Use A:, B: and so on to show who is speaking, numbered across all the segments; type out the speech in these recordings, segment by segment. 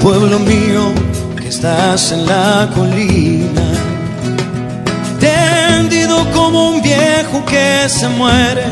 A: Pueblo mío, que estás en la colina, tendido como un viejo que se muere.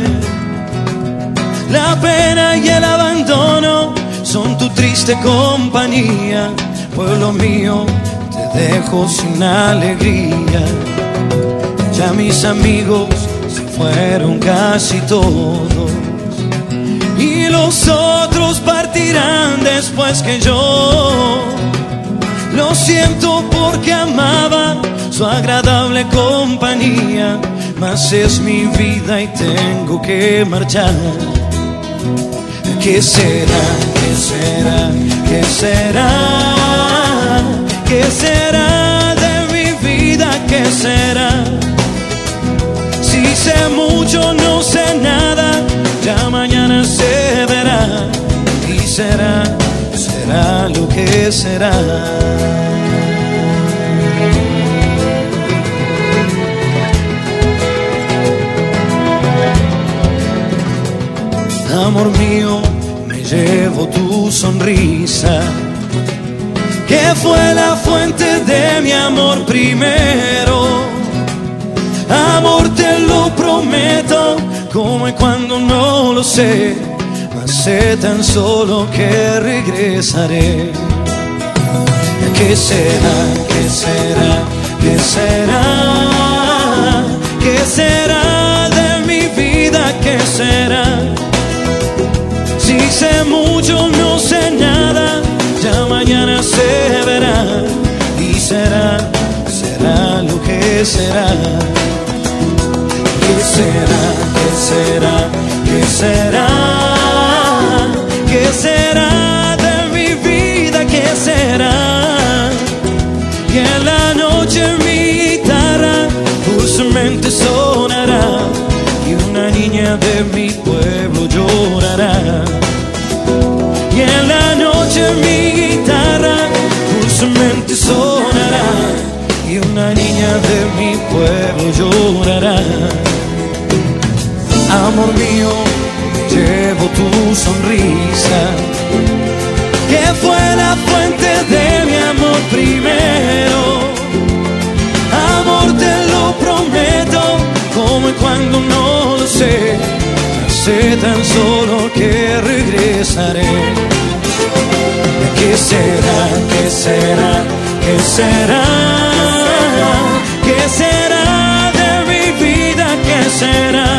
A: La pena y el abandono son tu triste compañía. Pueblo mío, te dejo sin alegría. Ya mis amigos se fueron casi todos, y los otros partirán después que yo. Lo siento porque amaba su agradable compañía, mas es mi vida y tengo que marchar. ¿Qué será? ¿Qué será? ¿Qué será? ¿Qué será de mi vida? ¿Qué será? Si sé mucho, no sé nada, ya mañana se verá. Y será, será lo que será. Amor mío, me llevo tu sonrisa, que fue la fuente de mi amor primero. Amor, te lo prometo, como y cuando no lo sé, mas sé tan solo que regresaré. ¿Qué será? ¿Qué será? ¿Qué será? ¿Qué será de mi vida? ¿Qué será? Si sé mucho, no sé nada, ya mañana se verá. Y será, será lo que será. ¿Qué será? ¿Qué será? ¿Qué será? ¿Qué será de mi vida? ¿Qué será? Y en la noche mi guitarra dulcemente sonará, y una niña de mi pueblo llorará. Y en la noche mi guitarra dulcemente sonará, y una niña de mi pueblo llorará. Amor mío, llevo tu sonrisa, que fue la fuente de mi amor primero. Amor, te lo prometo, como y cuando no lo sé, sé tan solo que regresaré. ¿Qué será? ¿Qué será? ¿Qué será? ¿Qué será de mi vida? ¿Qué será?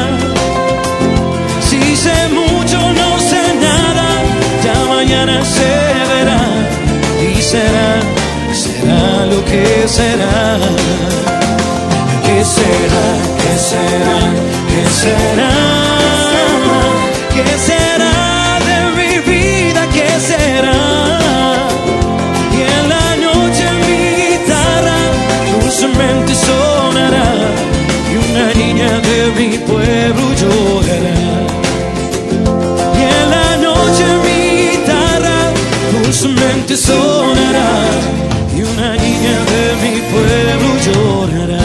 A: Si sé mucho, no sé nada, ya mañana se verá. Y será, será lo que será. ¿Qué será? ¿Qué será? ¿Qué será? ¿Qué será de mi vida? ¿Qué será? Y en la noche mi guitarra dulcemente sonará, y una niña de mi pueblo llorará. Y en la noche mi guitarra dulcemente sonará, y una niña de mi pueblo llorará.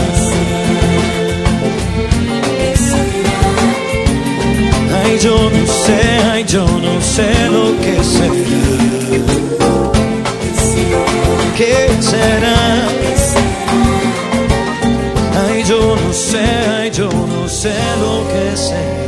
A: Ay, yo no sé, ay, yo no sé lo que será. ¿Qué será? Ay, yo no sé, ay, yo no sé lo que será.